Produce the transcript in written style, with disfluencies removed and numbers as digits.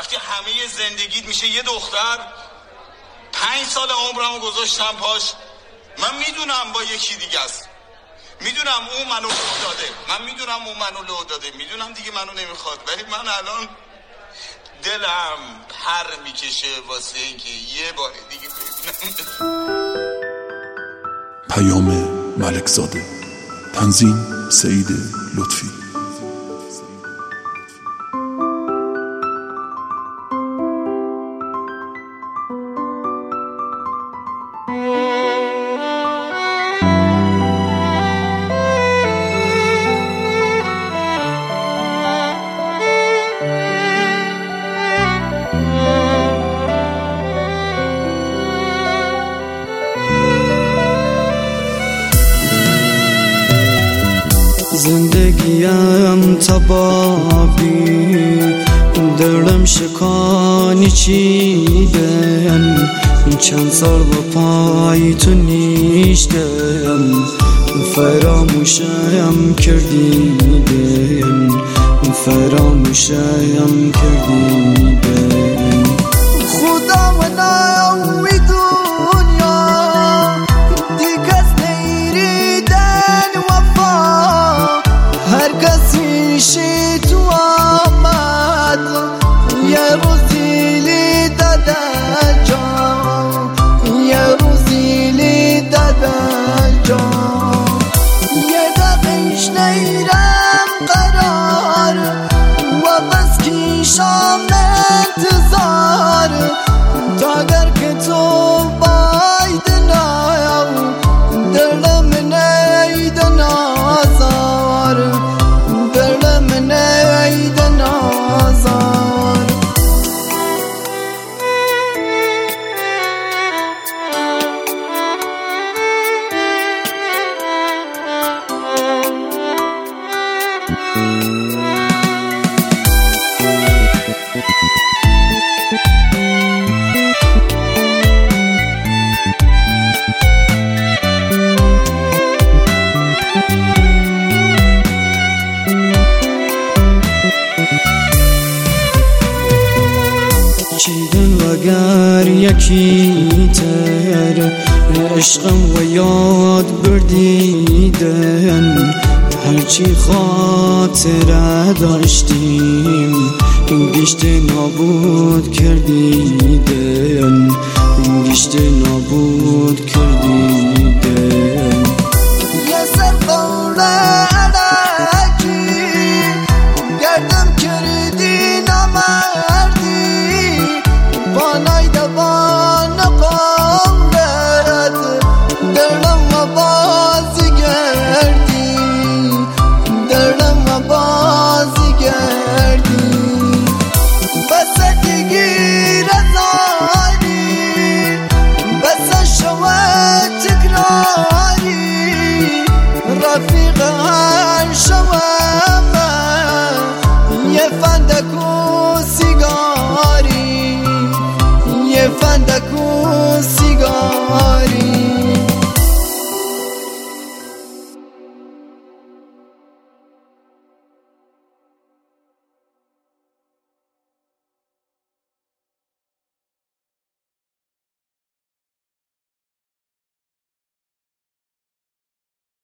وقتی همه زندگیت میشه یه دختر، 5 سال عمرمو گذاشتم پاش. من میدونم با یکی دیگه است، میدونم اون منو لو داده، من میدونم اون منو لو داده، میدونم دیگه منو نمیخواد، ولی من الان دلم پر میکشه واسه اینکه یه بار دیگه ببینم. پیام ملکزاده، تنظیم سعید لطفی. زندگیم تبابی دلم شکانی چیدن، چند سال با پای تو نیشتم، فراموشم کردیدن، فراموشم کردیدن. خدا و ناوی دنیا دیگه از نیریدن وفا، هر کسی شی تو آمد یه روزی لی داده جا، یه روزی لی داده جا. یه دقیقش نیرم قرار و بس کیشم انتظار، تا اگر که تو باید نایم دلم نیدن آزار، دلم نیدن آزار. چیدن وگر یکی تر عشقم و یاد بردیدن، هرچی خاطره داشتیم گشت نابود کردیدن، گشت نابود کردیدن.